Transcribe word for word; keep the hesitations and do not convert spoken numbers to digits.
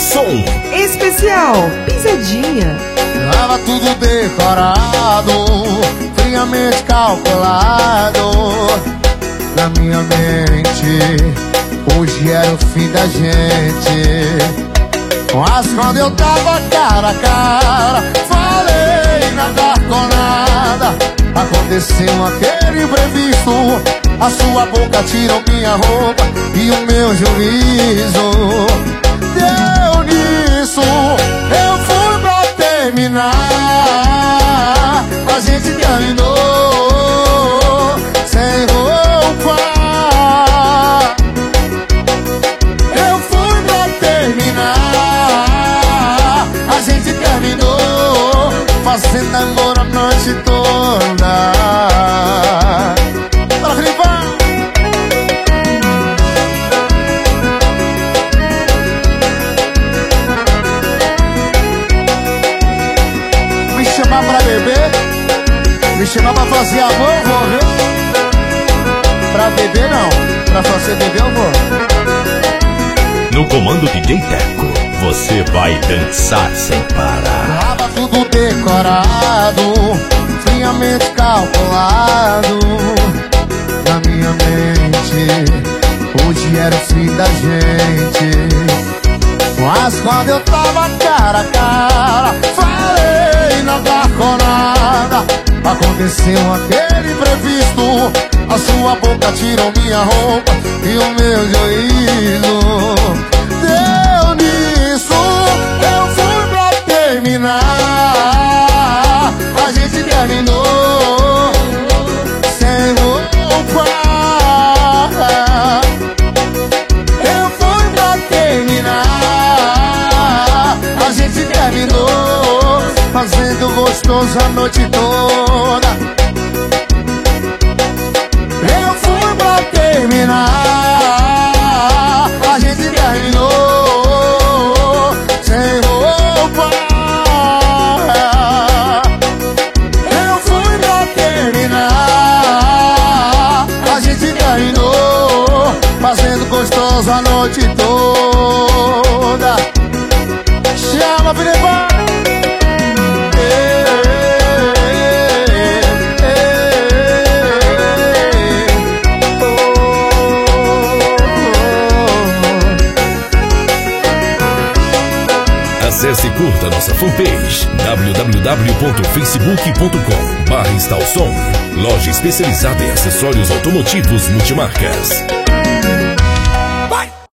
Som especial Pisadinha. Tava tudo decorado, friamente calculado na minha mente. Hoje era o fim da gente. Mas quando eu tava cara a cara, falei nada com nada. Aconteceu aquele imprevisto. A sua boca tirou minha roupa e o meu juízo. Deu nisso, eu fui pra terminar. A gente terminou sem roupa. Eu fui pra terminar. A gente terminou fazendo amor a noite toda. Bora, Filipão! Me chamar pra beber, me chamar pra fazer amor, eu vou, viu? Pra beber não, pra fazer beber eu vou. no comando D J Teco, você vai dançar sem parar. Tava tudo decorado, friamente calculado na minha mente. Hoje era o fim da gente. Mas quando eu tava cara a cara, falei nada com nada. Aconteceu aquele imprevisto. A sua boca tirou minha roupa e o meu juízo. Deu nisso, eu fui pra terminar. A gente terminou sem roupa. Eu fui pra terminar. A gente terminou fazendo gostoso a noite toda. Eu fui pra terminar. A gente terminou sem roupa. Eu fui pra terminar. A gente terminou fazendo gostoso a noite toda. Chama, Filipão! Acesse e curta nossa fanpage w w w ponto facebook ponto com barra Instalsom, loja especializada em acessórios automotivos multimarcas.